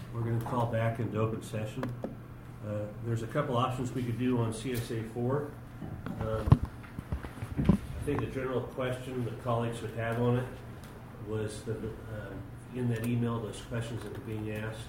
We're going to call back into open session. There's a couple options we could do on CSA 4. I think the general question that colleagues would have on it was that in that email, those questions that were being asked,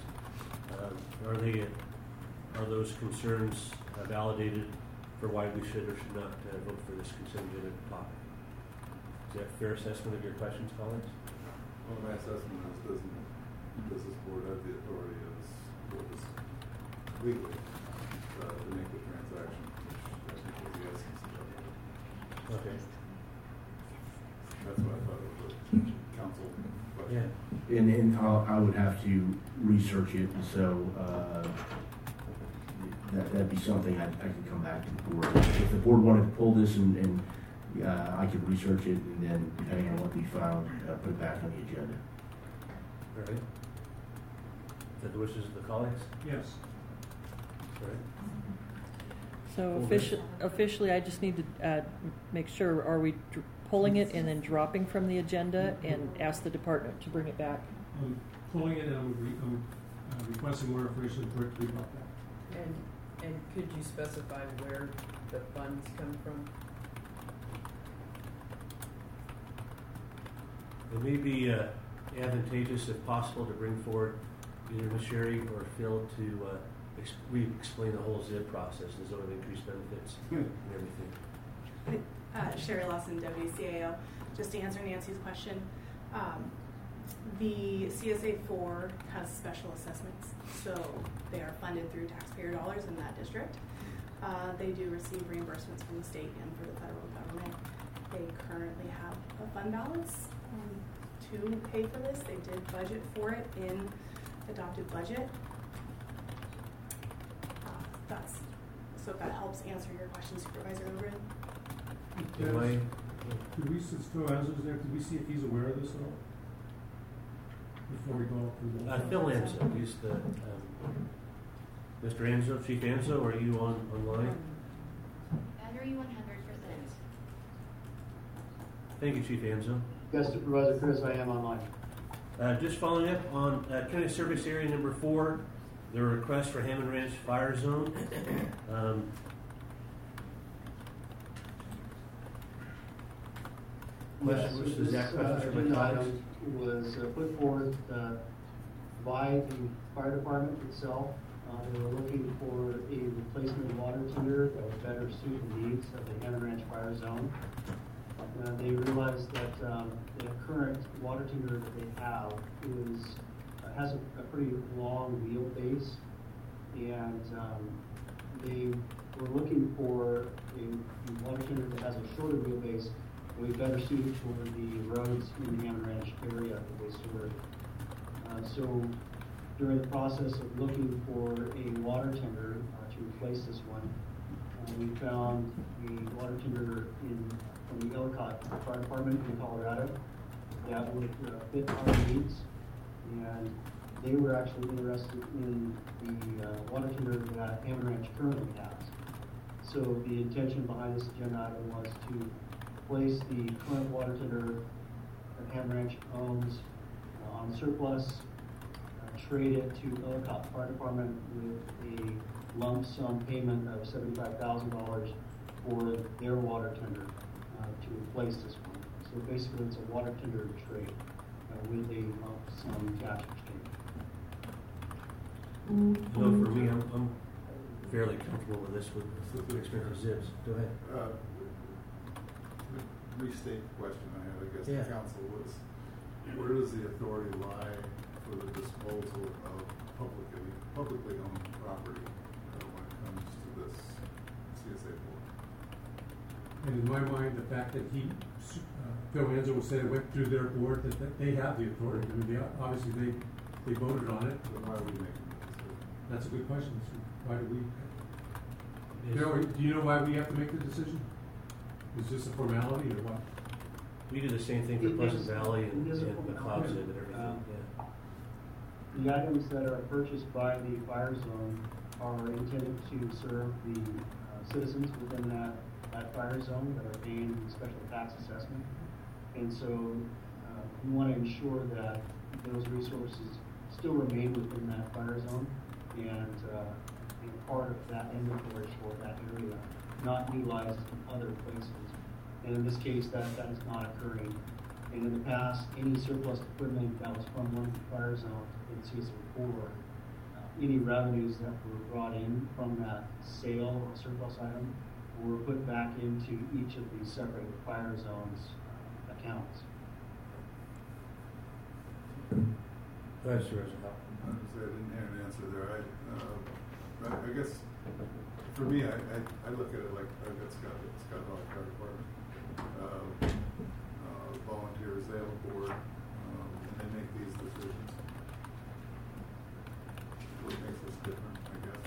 are those concerns validated for why we should or should not vote for this consent agenda topic? Is that a fair assessment of your questions, colleagues? Well, my assessment is does this board have the authority as what is legally to make the transaction, which I think is the essence of it. Okay. That's what I thought it was a council question. Yeah. And I would have to research it, so that'd be something I could come back to the board. If the board wanted to pull this and I could research it, and then depending on what we found, put it back on the agenda. All right. Is that the wishes of the colleagues? Yes. All right. So officially, I just need to make sure, are we pulling it and then dropping from the agenda and ask the department to bring it back? I'm pulling it and I'm requesting more information for it to be brought back. And could you specify where the funds come from? It may be advantageous, if possible, to bring forward either Ms. Sherry or Phil to re-explain the whole ZIB process, the zone of increased benefits and everything. Sherry Lawson, WCAO. Just to answer Nancy's question, the CSA 4 has special assessments, so they are funded through taxpayer dollars in that district. They do receive reimbursements from the state and for the federal government. They currently have a fund balance to pay for this. They did budget for it in adopted budget. So if that helps answer your question, Supervisor Overton. Since Phil Enzo's there, could we see if he's aware of this at all? Before we go through the Phil Enzo, he's the Mr. Enzo, Chief Enzo, are you online? Battery 100%. Thank you, Chief Enzo. Yes, Supervisor Chris, I am online. Just following up on County Service Area number 4, the request for Hammond Ranch Fire Zone. Yes, this agenda item was put forth by the fire department itself. They were looking for a replacement water tender that would better suit the needs of the Hammond Ranch Fire Zone. They realized that the current water tender that they have has a pretty long wheelbase, and they were looking for a water tender that has a shorter wheelbase that would be better suited for the roads in the Hammond Ranch area that they serve. So during the process of looking for a water tender to replace this one, we found the water tender from the Ellicott Fire Department in Colorado that would fit our needs, and they were actually interested in the water tender that Hammond Ranch currently has. So the intention behind this agenda item was to place the current water tender that Hammond Ranch owns on surplus, trade it to Ellicott Fire Department with a lump sum payment of $75,000 for their water tender to replace this one. So basically it's a water tender trade with a lump sum cash exchange. No, for me, I'm fairly comfortable with this with the experience of ZIBs. Go ahead. Restate the question I had, I guess, Yeah. the council was, where does the authority lie for the disposal of publicly owned property when it comes to this CSA board? And in my mind, the fact that Phil Enzo would say it went through their board, that they have the authority. I mean, obviously they voted on it. Then why are we making that decision? That's a good question. Why do we? Do you know why we have to make the decision? Is this a formality or what? We do the same thing for Pleasant Valley and McLeod and everything. The items that are purchased by the fire zone are intended to serve the citizens within that fire zone that are paying the special tax assessment. And so we want to ensure that those resources still remain within that fire zone and be part of that inventory for that area, not utilized in other places. And in this case, that is not occurring. And in the past, any surplus equipment that was from one of the fire zones in CSA4, any revenues that were brought in from that sale of surplus item were put back into each of these separate fire zones accounts. Go ahead, Mr. Rosenthal. I didn't hear an answer there. I guess for me, I look at it like I've got Scott Valley Fire Department. Volunteers, they have a board, and they make these decisions. What makes us different, I guess?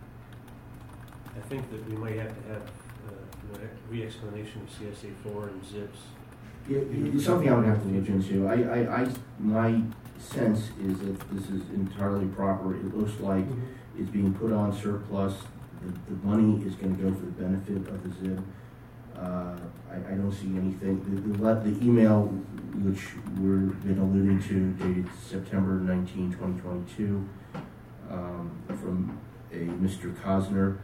I think that we might have to have a re-explanation of CSA4 and ZIPS. Yeah, it's something I would have to look into. My sense is that this is entirely proper. It looks like it's being put on surplus. The money is going to go for the benefit of the ZIB. I don't see anything. The email, which we've been alluding to, dated September 19, 2022, from a Mr. Cosner,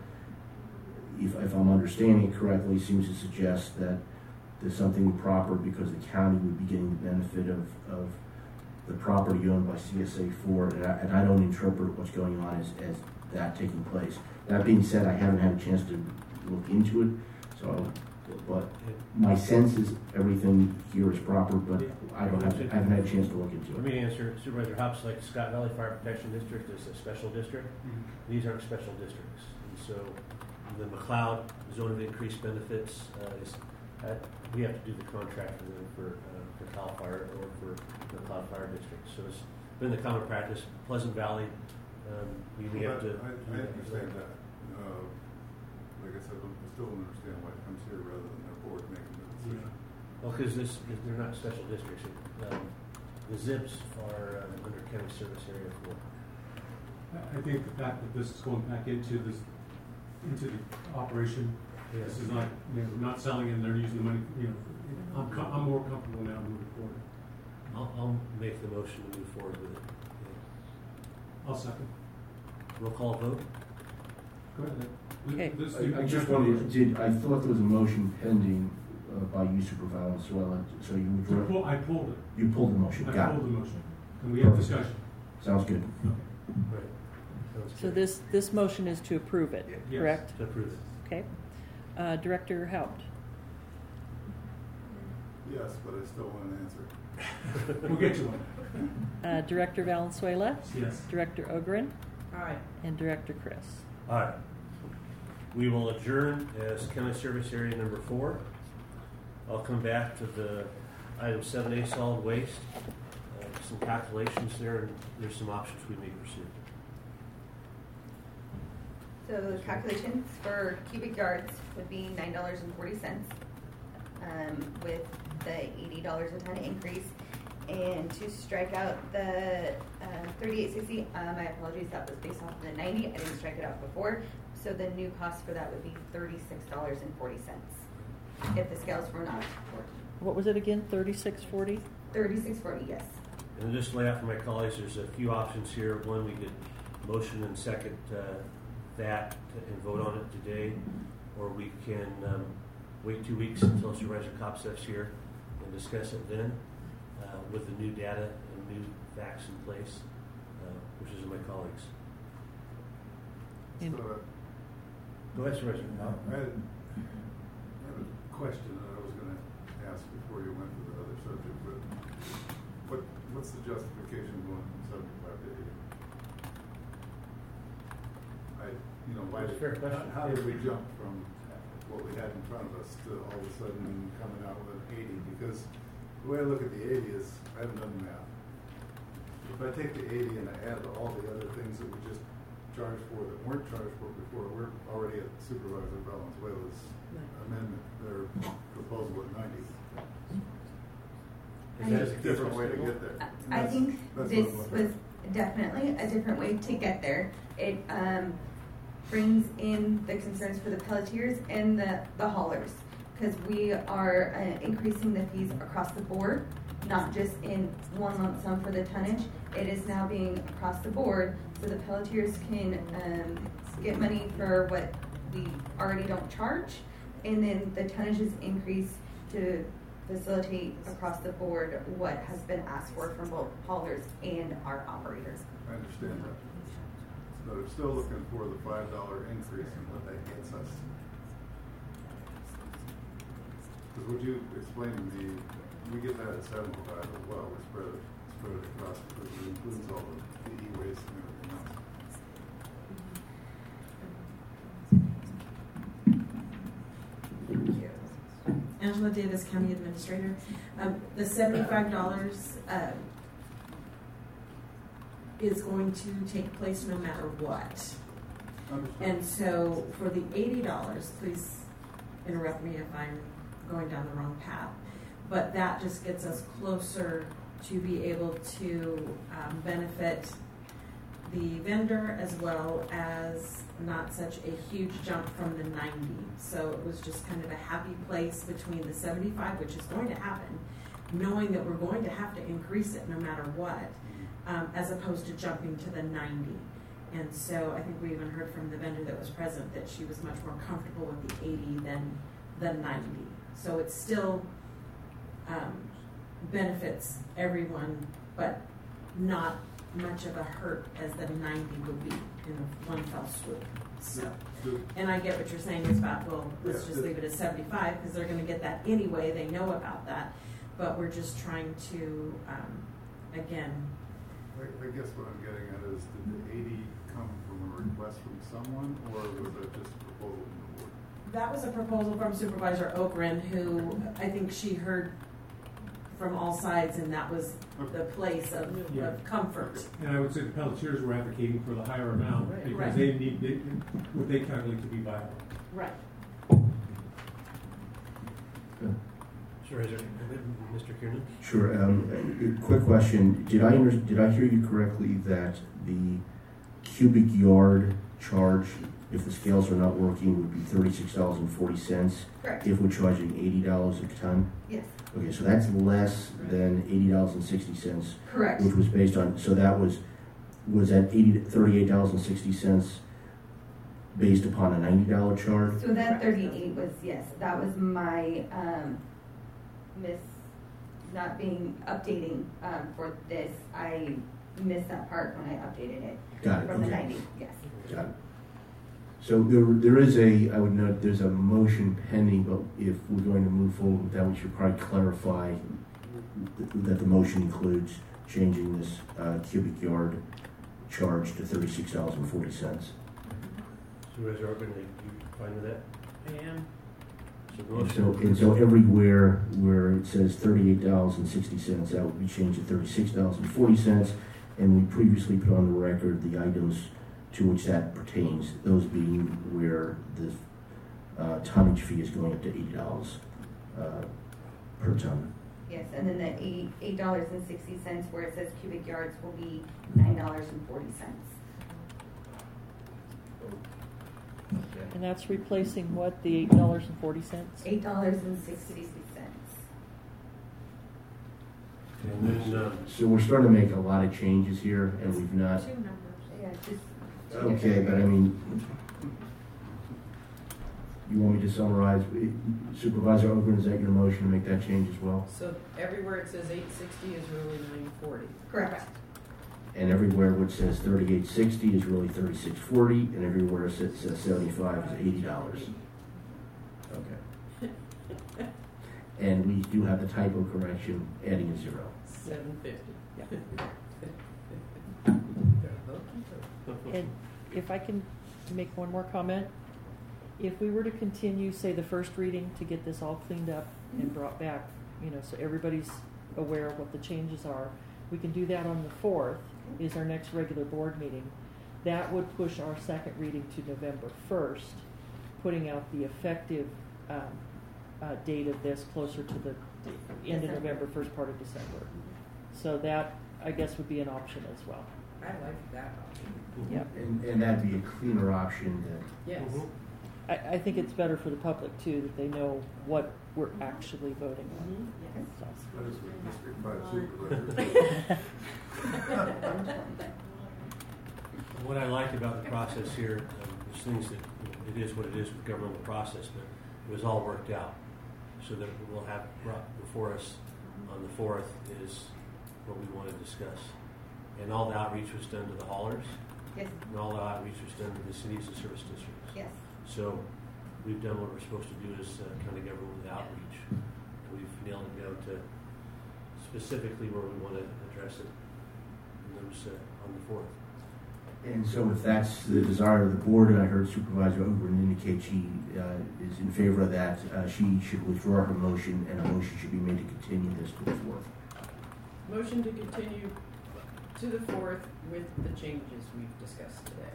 if I'm understanding it correctly, seems to suggest that there's something proper because the county would be getting the benefit of the property owned by CSA4, and I don't interpret what's going on as that taking place. That being said, I haven't had a chance to look into it, but my sense is everything here is proper, but I haven't had a chance to look into it. Let me answer. Supervisor Hops, like Scott Valley Fire Protection District is a special district. These aren't special districts. And so the McLeod Zone of Increased Benefits we have to do the contract for CAL FIRE or for the McLeod Fire District. So it's been the common practice. Pleasant Valley, we have to. I understand that. Like I said, I still don't understand why it comes here rather than their board making the decision. Well, because they're not special districts. The ZIPs are under county service area 4. I think the fact that this is going back into the operation, this is not, not selling it and they're using the money, I'm more comfortable now moving forward. I'll make the motion to move forward with it. I'll second. Roll call vote. Go ahead. Okay. I just wanted I thought there was a motion pending by you, Supervisor Valenzuela, so you withdrew. I pulled it. You pulled the motion. I Got pulled it. the motion. And we have discussion. Sounds good. Right. So this motion is to approve it, Yes. correct? To approve it. Okay. Director Haupt. Yes, but I still want an answer. We'll get you one. Director Valenzuela. Yes. Director Ogren. Aye. And Director Chris. All right. We will adjourn as county service area number 4. I'll come back to the item 7A, solid waste. Some calculations there, and there's some options we may pursue. So the calculations for cubic yards would be $9.40, with the $80 a ton increase. And to strike out the 3860, my apologies, that was based off of the 90. I didn't strike it out before. So the new cost for that would be $36.40 if the scales were not working. What was it again? 3640? $36.40, yes. And just lay out for my colleagues, there's a few options here. One, we could motion and second that and vote on it today, or we can wait 2 weeks until Supervisor Kopseff's here and discuss it then with the new data and new facts in place, which is my colleagues. Go ahead, Supervisor. I had a question that I was going to ask before you went to the other subject, but what's the justification going from 75 to 80? That's a fair question. How did we jump from what we had in front of us to all of a sudden coming out with 80? Because the way I look at the 80 is, I haven't done the math. If I take the 80 and I add all the other things that we just charged for that weren't charged for before, we're already at Supervisor Valenzuela's amendment, their proposal at 90. Is that a different way to get there? I think this was definitely a different way to get there. It brings in the concerns for the pelletiers and the haulers, because we are increasing the fees across the board, not just in one lump sum for the tonnage. It is now being across the board, so the Pelletiers can get money for what we already don't charge, and then the tonnage is increased to facilitate across the board what has been asked for from both haulers and our operators. I understand that. But I'm still looking for the $5 increase and what that gets us. Because would you explain to me, we get that at 75 as well, we spread it across because it includes all the e-waste and everything else. Angela Davis, County Administrator. The $75 is going to take place no matter what. And so for the $80, please interrupt me if I'm going down the wrong path, but that just gets us closer to be able to benefit the vendor as well as not such a huge jump from the 90. So it was just kind of a happy place between the 75, which is going to happen, knowing that we're going to have to increase it no matter what, as opposed to jumping to the 90. And so I think we even heard from the vendor that was present that she was much more comfortable with the 80 than the 90. So it still benefits everyone, but not much of a hurt as the 90 would be in one fell swoop. So, and I get what you're saying is about, well, let's just leave it at 75 because they're going to get that anyway. They know about that, but we're just trying to, again. I guess what I'm getting at is, did the 80 come from a request from someone, or was that just a proposal from the board? That was a proposal from Supervisor Okren, who I think she heard from all sides, and that was the place of comfort. And I would say the Pelletiers were advocating for the higher amount because they need what they calculate to be viable. Right. Sure, Mr. Kiernan? Sure. Quick question. Did I hear you correctly that the cubic yard charge, if the scales are not working, would be $36.40? Correct. If we're charging $80 a ton? Yes. Okay, so that's less than $80.60. Correct. Which was based on, so that was that $38.60 based upon a $90 charge? So that 38 was, yes, that was my not being updating for this. I missed that part when I updated it. Got it. From okay. the 90, yes. Got it. So there is I would note there's a motion pending, but if we're going to move forward with that, we should probably clarify that the motion includes changing this cubic yard charge to $36.40. Supervisor Orban, are you fine with that? I am. And so everywhere where it says $38.60, that would be changed to $36.40, and we previously put on the record the items to which that pertains, those being where the tonnage fee is going up to $80 per ton. Yes, and then the $8.60 where it says cubic yards will be $9.40. And that's replacing what, the $8.40? $8.60. And then, So we're starting to make a lot of changes here, and we've not. Two numbers. Yeah, just. Okay, but I mean, you want me to summarize? Supervisor Ogren, is that your motion to make that change as well? So everywhere it says 860 is really 940. Correct. And everywhere which says $38.60 is really $36.40, and everywhere it says 75 is $80. Okay. And we do have the typo correction, adding a zero. 750. And if I can make one more comment, if we were to continue, say, the first reading to get this all cleaned up and brought back, so everybody's aware of what the changes are, we can do that on the 4th, is our next regular board meeting. That would push our second reading to November 1st, putting out the effective date of this closer to the end of November, first part of December. So that, I guess, would be an option as well. I like that option. Yeah. And that'd be a cleaner option than. Yes. I think it's better for the public too, that they know what we're actually voting on. Yes. So. That is with District 5 supervisor. What I like about the process here, there's things that, it is what it is with governmental process, but it was all worked out. So that we'll have brought before us on the 4th is what we want to discuss. And all the outreach was done to the haulers. Yes. And all the outreach was done to the cities and service districts. Yes. So we've done what we're supposed to do as county government with outreach. And we've nailed it down to specifically where we want to address it. And those on the 4th. And so if that's the desire of the board, and I heard Supervisor Ogren indicate she is in favor of that, she should withdraw her motion, and a motion should be made to continue this to the 4th. Motion to continue to the 4th with the changes we've discussed today.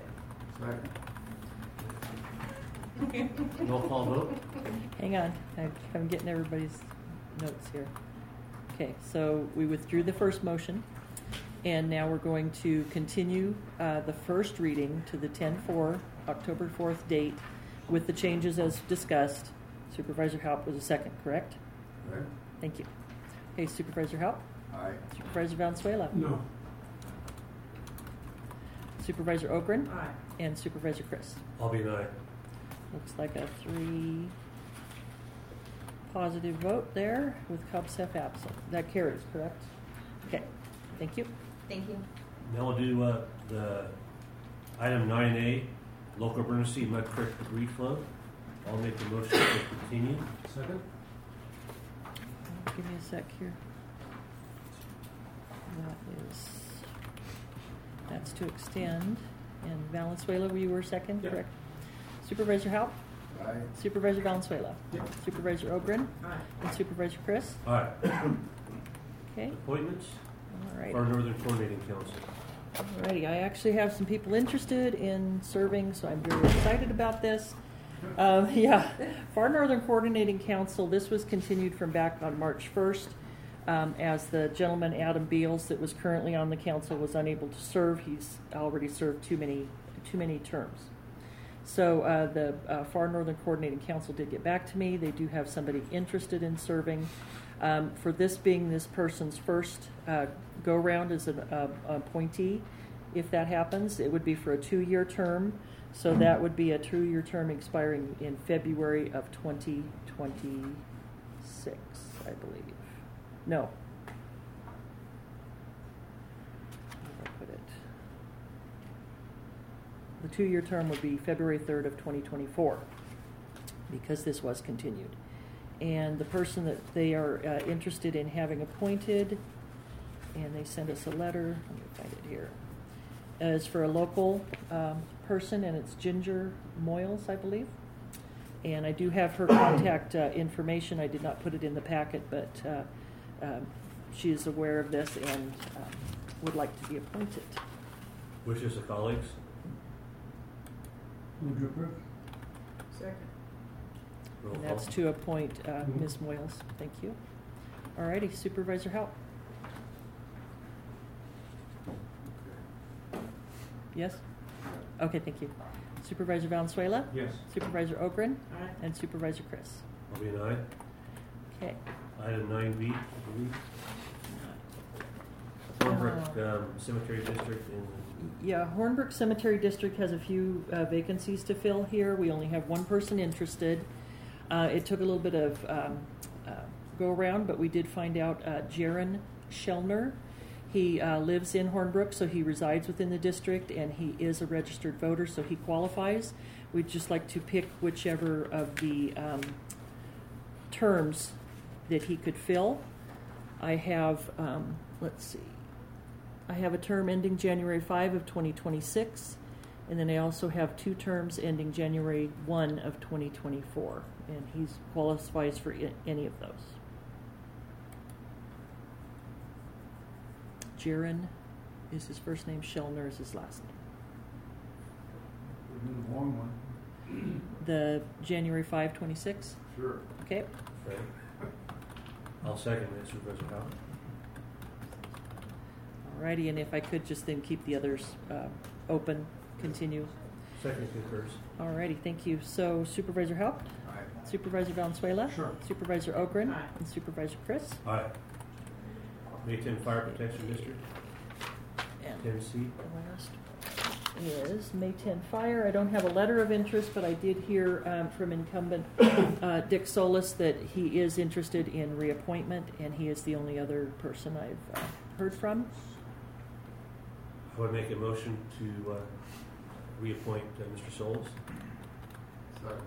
Second. Roll call vote. Hang on, I'm getting everybody's notes here. Okay, so we withdrew the first motion, and now we're going to continue the first reading to the 10/4, October 4th date with the changes as discussed. Supervisor Haupt was a second, correct? Right. Thank you. Okay, Supervisor Haupt? Aye. Supervisor Valenzuela? No. Supervisor Ogren? Aye. And Supervisor Chris? I'll be an aye. Looks like a 3 positive vote there with Cubsef absent. That carries, correct? Okay, thank you. Thank you. Now we'll do the item 9A, local emergency mud creek debris flow. I'll make the motion to continue. Second? Give me a sec here. That's to extend. And Valenzuela, you were second, Yep. correct? Supervisor Haupt? Aye. Supervisor Valenzuela? Yep. Supervisor Ogren? Aye. And Supervisor Chris? All right. Okay, Appointments all right. for our Northern Coordinating Council. Alrighty, I actually have some people interested in serving, so I'm very excited about this. Yeah, Far Northern Coordinating Council, this was continued from back on March 1st. As the gentleman, Adam Beals, that was currently on the council was unable to serve. He's already served too many terms. So the Far Northern Coordinating Council did get back to me. They do have somebody interested in serving. For this being this person's first go-round as an appointee, if that happens, it would be for a 2-year term. So that would be a 2-year term expiring in February of 2026, I believe. No. Where did I put it? The 2-year term would be February 3rd of 2024, because this was continued. And the person that they are interested in having appointed, and they sent us a letter, let me find it here, is for a local person, and it's Ginger Moyles, I believe. And I do have her contact information. I did not put it in the packet, but she is aware of this and would like to be appointed. Wishes of colleagues? Move to approve. Second. Roll And call. that's to appoint Ms. Moyles. Thank you. All righty, Supervisor Haupt. Yes? Okay, thank you. Supervisor Valenzuela? Yes. Supervisor Ogren? Aye. And Supervisor Chris? I'll be an aye. Okay. Item 9B, I believe. Hornbrook Cemetery District in Yeah, Hornbrook Cemetery District has a few vacancies to fill here. We only have one person interested. It took a little bit of go around, but we did find out Jaron Shellner. He lives in Hornbrook, so he resides within the district, and he is a registered voter, so he qualifies. We'd just like to pick whichever of the terms that he could fill. I have, let's see, I have a term ending January 5 of 2026, and then I also have 2 terms ending January 1 of 2024, and he qualifies for any of those. Jaron is his first name, Shellner is his last name. The long one. The January 5, 26? Sure. Okay. right? I'll second that, Supervisor Howard. Alrighty, and if I could just then keep the others open, continue. Second concurs. Alrighty, thank you. So Supervisor Haupt, Aye. Supervisor Valenzuela. Sure. Supervisor Ogren. Aye. And Supervisor Chris. Aye. May 10 Fire Protection District, And 10C. the last one is May 10 Fire. I don't have a letter of interest, but I did hear from incumbent Dick Solis that he is interested in reappointment, and he is the only other person I've heard from. I would make a motion to reappoint Mr. Souls. Second.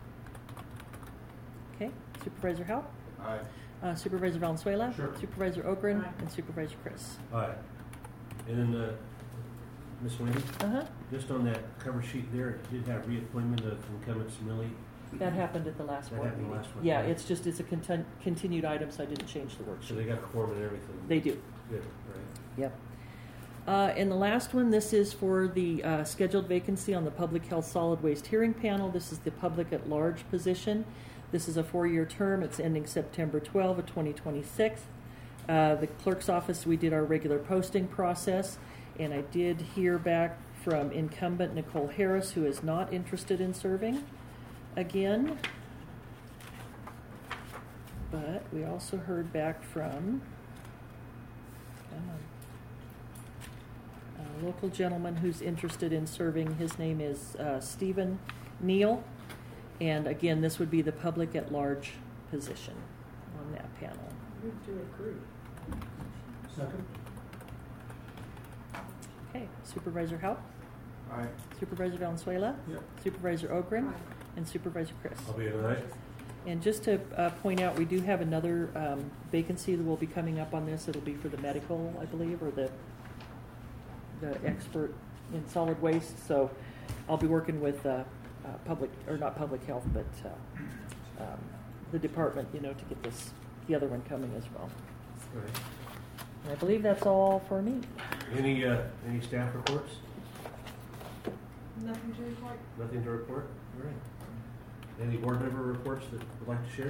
Okay. Supervisor Howe. Aye. Supervisor Valenzuela. Sure. Supervisor Ogren. Aye. And Supervisor Chris. Aye. And then, Ms. Wendy, Uh-huh. just on that cover sheet there, it did have reappointment of incumbent Smiley. That happened at the last That board happened meeting. last one. Yeah, it's a continued item, so I didn't change the So they worksheet. got quorum and everything. They do. Good, right. Yep. And the last one, this is for the scheduled vacancy on the Public Health Solid Waste Hearing Panel. This is the public at large position. This is a 4-year term. It's ending September 12 of 2026. The clerk's office, we did our regular posting process, and I did hear back from incumbent Nicole Harris, who is not interested in serving again. But we also heard back from a local gentleman who's interested in serving. His name is Stephen Neal. And again, this would be the public at large position on that panel. Move to approve. Second? Okay, Supervisor Howe, Aye. Supervisor Valenzuela, Yep. Supervisor Ogren, Aye. and Supervisor Chris. I'll be an aye. And just to point out, we do have another vacancy that will be coming up on this. It'll be for the medical, I believe, or the expert in solid waste. So I'll be working with public, or not public health, but the department, to get the other one coming as well. All right. And I believe that's all for me. Any staff reports? Nothing to report? Nothing to report? All right. Any board member reports that would like to share?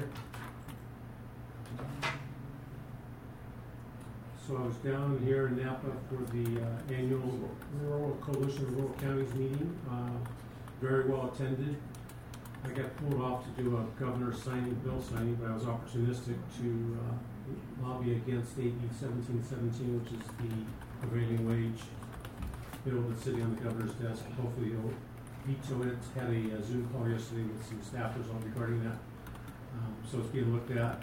So I was down here in Napa for the annual Rural Coalition of Rural Counties meeting, very well attended. I got pulled off to do a governor's bill signing, but I was opportunistic to lobby against AB 1717, which is the prevailing wage bill that's sitting on the governor's desk. Hopefully he'll veto it. Had a Zoom call yesterday with some staffers all regarding that. So it's being looked at.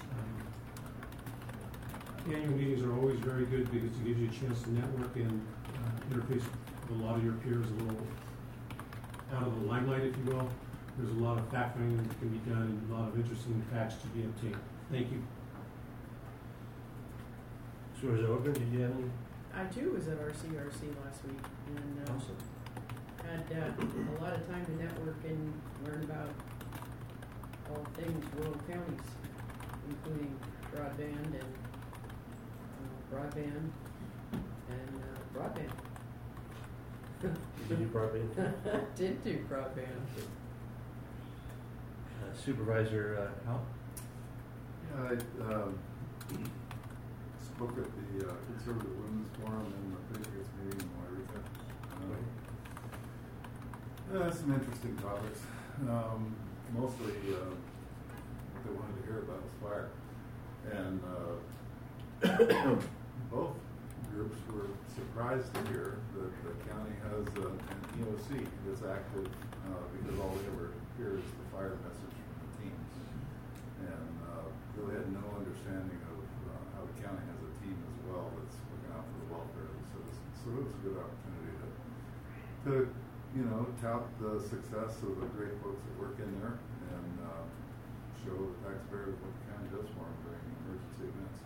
Annual meetings are always very good because it gives you a chance to network and interface with a lot of your peers a little out of the limelight, if you will. There's a lot of fact-finding that can be done and a lot of interesting facts to be obtained. Thank you. Supervisor Ogren, did you have any? I too was at RCRC last week and Awesome. had a lot of time to network and learn about all things rural counties, including broadband and broadband. Did you broadband? Did do broadband. Supervisor Howell? Yeah, I spoke at the Conservative Women's Forum and the Patriots meeting in Wairika. Some interesting topics. Mostly what they wanted to hear about was fire. And both groups were surprised to hear that the county has an EOC that's active because all they ever hear is the fire message from the teams. And really had no understanding of how the county has a team as well that's looking out for the welfare of the citizens. So it was a good opportunity to tout the success of the great folks that work in there and show the taxpayers what the county does for them during emergency events.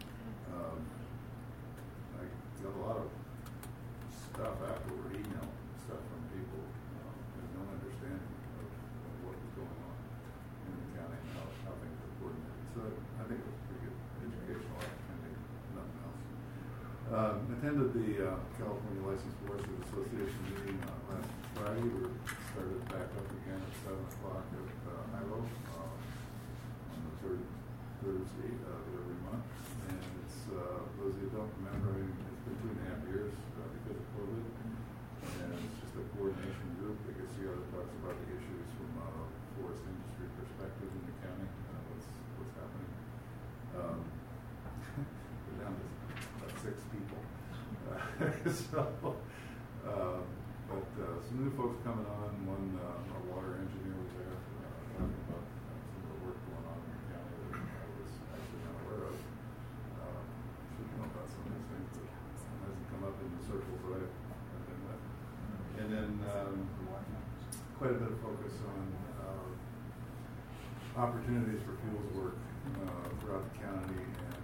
I got a lot of stuff afterward, email stuff from people with no understanding of what was going on in the county and how things were coordinated. So I think it was a pretty good educational opportunity, if nothing else. Attended the California Licensed Foresters Association meeting last Friday. We started back up again at 7 o'clock at ILO on the third Thursday of every month. And it's, those of you who don't remember, it's been 2.5 years because of COVID. And it's just a coordination group that gets together, talks about the issues from forest industry perspective in the county, what's happening. We're down to about 6 people. But some new folks coming on. One, our water engineer was there talking about some of the work going on in the county that I was actually not aware of. Should know about some of these things, but it hasn't come up in the circles that I've been with. And then quite a bit of focus on opportunities for fuels work throughout the county, and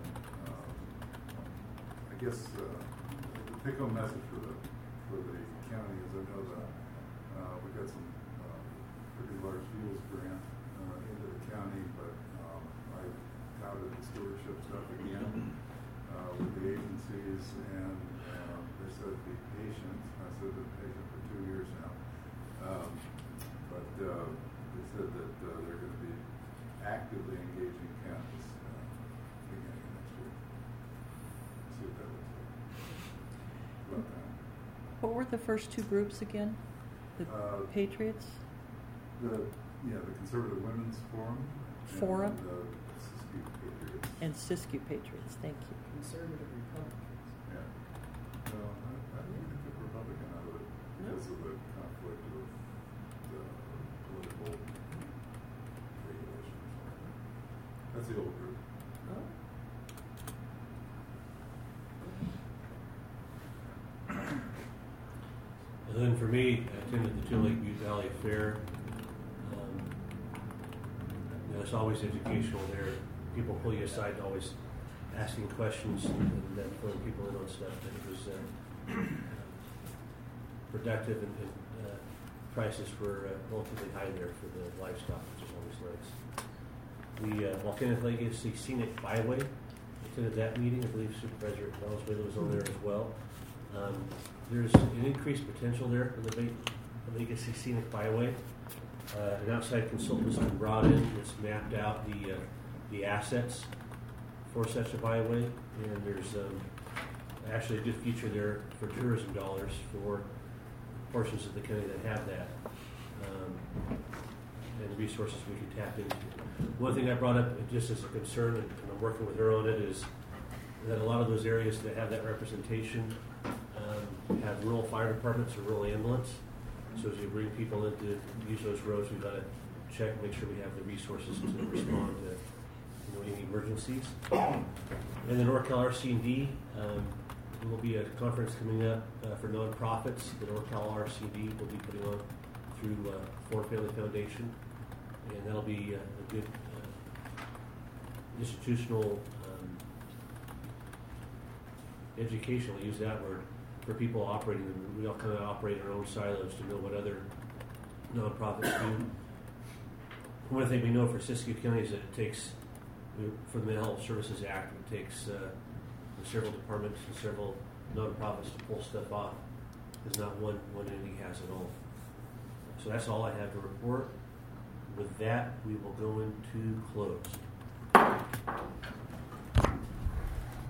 I guess the take-home message for the county is I know that we got some pretty large fuels grant into the county, but I touted the stewardship stuff again with the agencies, and they said be patient. I said been patient for 2 years now, but they said that they're going to be actively engaging counties beginning of next year. See what that looks like. About that. What were the first 2 groups again? The Patriots? The Conservative Women's Forum. Forum? And the Siskiyou Patriots. And Siskiyou Patriots, thank you. Conservative Republicans. Yeah. Well, I didn't think the Republican out of it because of the conflict of the political regulations. That's the old group. Oh. And then for me, I attended the 2 Lake Butte Valley Fair. It's always educational there. People pull you aside and always asking questions and then filling people in on stuff. And it was productive, and prices were relatively high there for the livestock, which is always nice. The Volcanic Legacy Scenic Byway, attended that meeting. I believe Supervisor Valenzuela was on there as well. There's an increased potential there for the Legacy Scenic Byway. An outside consultant's been brought in. It's mapped out the assets for such a byway, and there's actually a good future there for tourism dollars for portions of the county that have that, and resources we could tap into. One thing I brought up just as a concern, and I'm working with her on it, is that a lot of those areas that have that representation have rural fire departments or rural ambulance. So as you bring people in to use those roads, we've got to check and make sure we have the resources to respond to any emergencies. And then NorCal RC&D, there will be a conference coming up for nonprofits that NorCal RC&D will be putting on through Ford Family Foundation, and that'll be a good institutional education, I'll use that word, for people operating them. We all kind of operate in our own silos to know what other nonprofits do. One thing we know for Siskiyou County is that it takes, for the Mental Health Services Act, it takes several departments and several nonprofits to pull stuff off, because not one entity has it all. So that's all I have to report. With that, we will go into close.